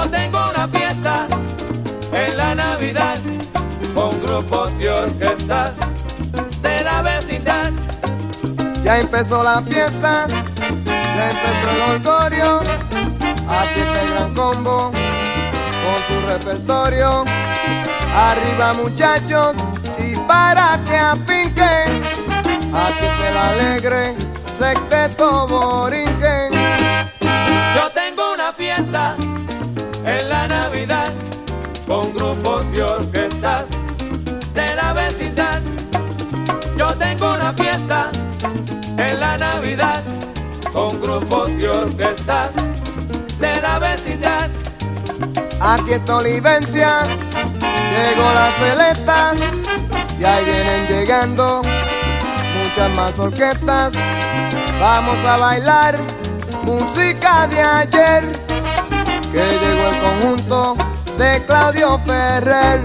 Yo tengo una fiesta en la Navidad con grupos y orquestas de la vecindad. Ya empezó la fiesta, ya empezó el holgorio. Aquí está el gran combo con su repertorio. Arriba muchachos y para que afinquen. Aquí está el alegre secteto borinquen. Yo tengo una fiesta en la Navidad con grupos y orquestas de la vecindad. Yo tengo una fiesta en la Navidad con grupos y orquestas de la vecindad. Aquí está Olivencia, llegó la celesta y ahí vienen llegando muchas más orquestas. Vamos a bailar música de ayer, que llegó el conjunto de Claudio Ferrer.